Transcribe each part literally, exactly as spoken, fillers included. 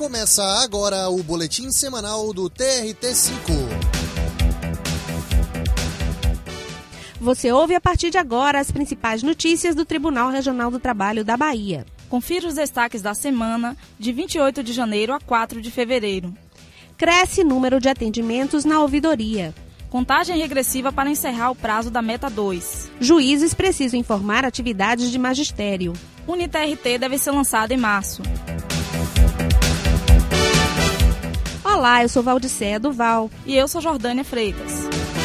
Começa agora o boletim semanal do T R T cinco. Você ouve a partir de agora as principais notícias do Tribunal Regional do Trabalho da Bahia. Confira os destaques da semana de vinte e oito de janeiro a quatro de fevereiro. Cresce número de atendimentos na ouvidoria. Contagem regressiva para encerrar o prazo da Meta dois. Juízes precisam informar atividades de magistério. UniTRT deve ser lançada em março. Olá, eu sou Valdicéia Duval. E eu sou Jordânia Freitas.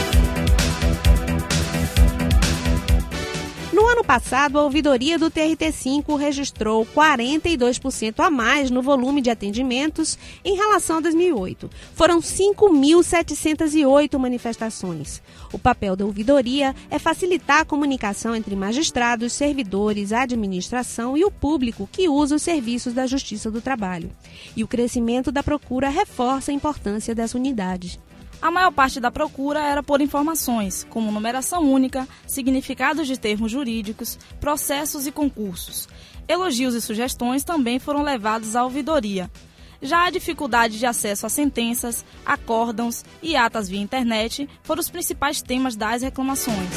No ano passado, a ouvidoria do T R T cinco registrou quarenta e dois por cento a mais no volume de atendimentos em relação a dois mil e oito. Foram cinco mil setecentas e oito manifestações. O papel da ouvidoria é facilitar a comunicação entre magistrados, servidores, administração e o público que usa os serviços da Justiça do Trabalho. E o crescimento da procura reforça a importância dessa unidade. A maior parte da procura era por informações, como numeração única, significados de termos jurídicos, processos e concursos. Elogios e sugestões também foram levados à ouvidoria. Já a dificuldade de acesso a sentenças, acórdãos e atas via internet foram os principais temas das reclamações.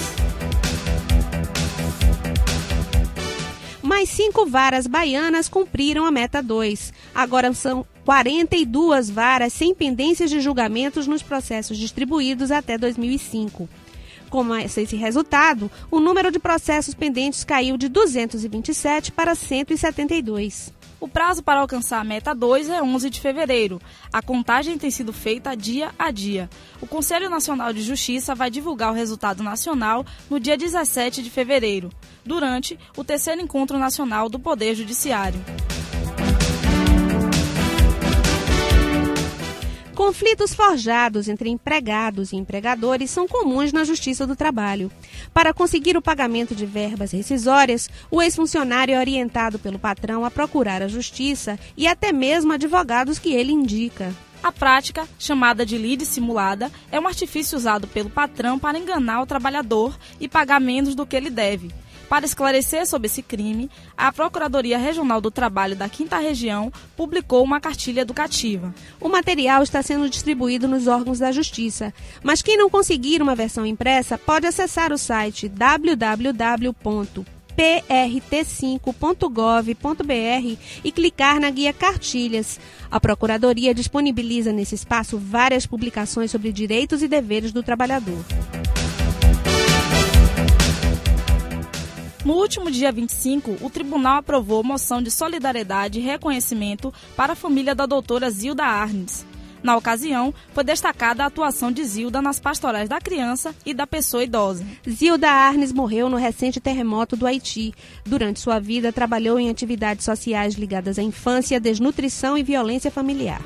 Mais cinco varas baianas cumpriram a Meta dois. Agora são quarenta e duas varas sem pendências de julgamentos nos processos distribuídos até dois mil e cinco. Com esse resultado, o número de processos pendentes caiu de duzentos e vinte e sete para cento e setenta e dois. O prazo para alcançar a Meta dois é onze de fevereiro. A contagem tem sido feita dia a dia. O Conselho Nacional de Justiça vai divulgar o resultado nacional no dia dezessete de fevereiro, durante o terceiro Encontro Nacional do Poder Judiciário. Conflitos forjados entre empregados e empregadores são comuns na Justiça do Trabalho. Para conseguir o pagamento de verbas rescisórias, o ex-funcionário é orientado pelo patrão a procurar a Justiça e até mesmo advogados que ele indica. A prática, chamada de lide simulada, é um artifício usado pelo patrão para enganar o trabalhador e pagar menos do que ele deve. Para esclarecer sobre esse crime, a Procuradoria Regional do Trabalho da quinta Região publicou uma cartilha educativa. O material está sendo distribuído nos órgãos da Justiça, mas quem não conseguir uma versão impressa pode acessar o site w w w ponto p r t cinco ponto gov ponto b r e clicar na guia Cartilhas. A Procuradoria disponibiliza nesse espaço várias publicações sobre direitos e deveres do trabalhador. No último dia vinte e cinco, o tribunal aprovou moção de solidariedade e reconhecimento para a família da doutora Zilda Arnes. Na ocasião, foi destacada a atuação de Zilda nas pastorais da criança e da pessoa idosa. Zilda Arnes morreu no recente terremoto do Haiti. Durante sua vida, trabalhou em atividades sociais ligadas à infância, desnutrição e violência familiar.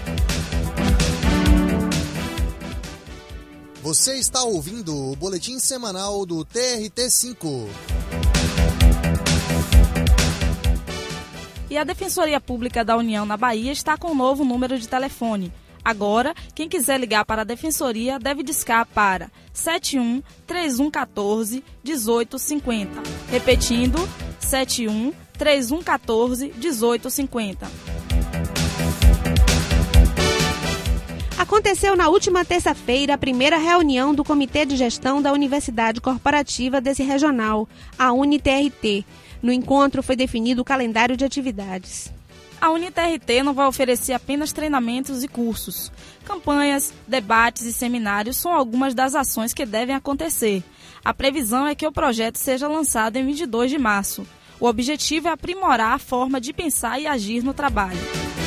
Você está ouvindo o boletim semanal do T R T cinco. E a Defensoria Pública da União na Bahia está com um novo número de telefone. Agora, quem quiser ligar para a Defensoria deve discar para sete um, três um um quatro, um oito cinco zero. Repetindo, sete um, três um um quatro, um oito cinco zero. Aconteceu na última terça-feira a primeira reunião do Comitê de Gestão da Universidade Corporativa desse regional, a UniTRT. No encontro foi definido o calendário de atividades. A UniTRT não vai oferecer apenas treinamentos e cursos. Campanhas, debates e seminários são algumas das ações que devem acontecer. A previsão é que o projeto seja lançado em vinte e dois de março. O objetivo é aprimorar a forma de pensar e agir no trabalho.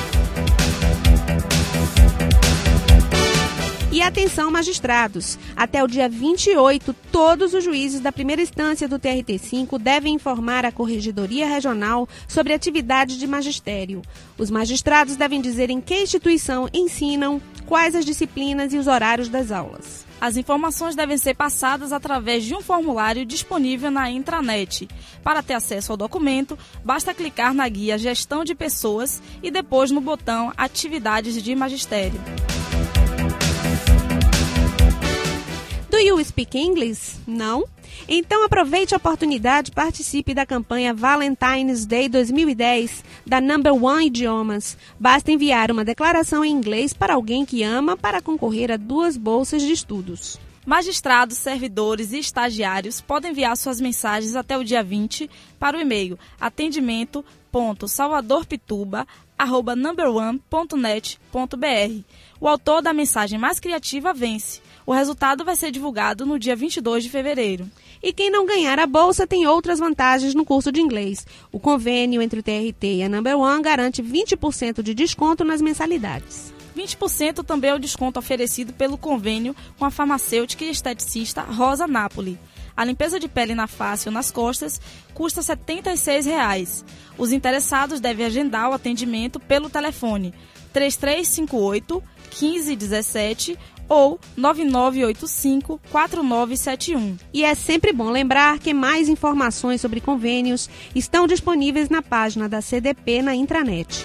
E atenção, magistrados! Até o dia vinte e oito, todos os juízes da primeira instância do T R T cinco devem informar a Corregedoria Regional sobre atividade de magistério. Os magistrados devem dizer em que instituição ensinam, quais as disciplinas e os horários das aulas. As informações devem ser passadas através de um formulário disponível na intranet. Para ter acesso ao documento, basta clicar na guia Gestão de Pessoas e depois no botão Atividades de Magistério. Do you speak English? Não? Então aproveite a oportunidade e participe da campanha Valentine's Day dois mil e dez da Number One Idiomas. Basta enviar uma declaração em inglês para alguém que ama para concorrer a duas bolsas de estudos. Magistrados, servidores e estagiários podem enviar suas mensagens até o dia vinte para o e-mail atendimento ponto salvadorpituba arroba number one ponto net ponto b r. O autor da mensagem mais criativa vence. O resultado vai ser divulgado no dia vinte e dois de fevereiro. E quem não ganhar a bolsa tem outras vantagens no curso de inglês. O convênio entre o T R T e a Number One garante vinte por cento de desconto nas mensalidades. vinte por cento também é o desconto oferecido pelo convênio com a farmacêutica e esteticista Rosa Napoli. A limpeza de pele na face ou nas costas custa setenta e seis reais. Os interessados devem agendar o atendimento pelo telefone três três cinco oito, um cinco um sete ou nove nove oito cinco, quatro nove sete um. E é sempre bom lembrar que mais informações sobre convênios estão disponíveis na página da C D P na intranet.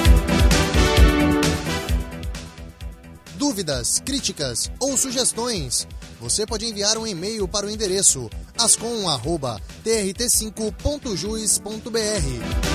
Dúvidas, críticas ou sugestões? Você pode enviar um e-mail para o endereço ascom arroba t r t cinco ponto juiz ponto b r.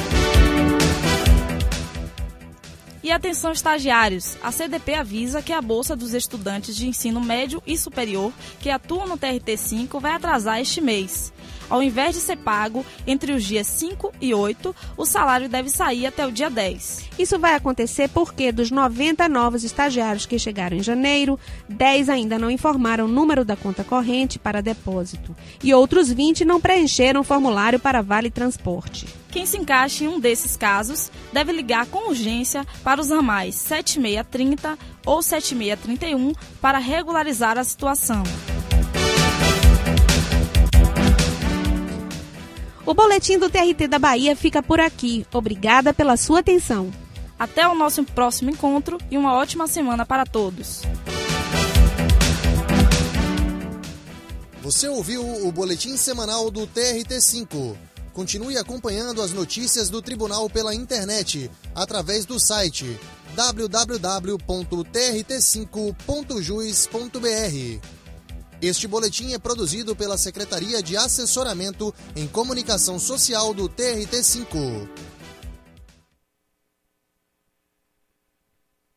E atenção estagiários, a C D P avisa que a bolsa dos estudantes de ensino médio e superior que atuam no T R T cinco vai atrasar este mês. Ao invés de ser pago entre os dias cinco e oito, o salário deve sair até o dia dez. Isso vai acontecer porque dos noventa novos estagiários que chegaram em janeiro, dez ainda não informaram o número da conta corrente para depósito e outros vinte não preencheram o formulário para Vale Transporte. Quem se encaixe em um desses casos deve ligar com urgência para os ramais sete seis três zero ou sete seis três um para regularizar a situação. O boletim do T R T da Bahia fica por aqui. Obrigada pela sua atenção. Até o nosso próximo encontro e uma ótima semana para todos. Você ouviu o boletim semanal do T R T cinco. Continue acompanhando as notícias do Tribunal pela internet, através do site w w w ponto t r t cinco ponto juiz ponto b r. Este boletim é produzido pela Secretaria de Assessoramento em Comunicação Social do T R T cinco.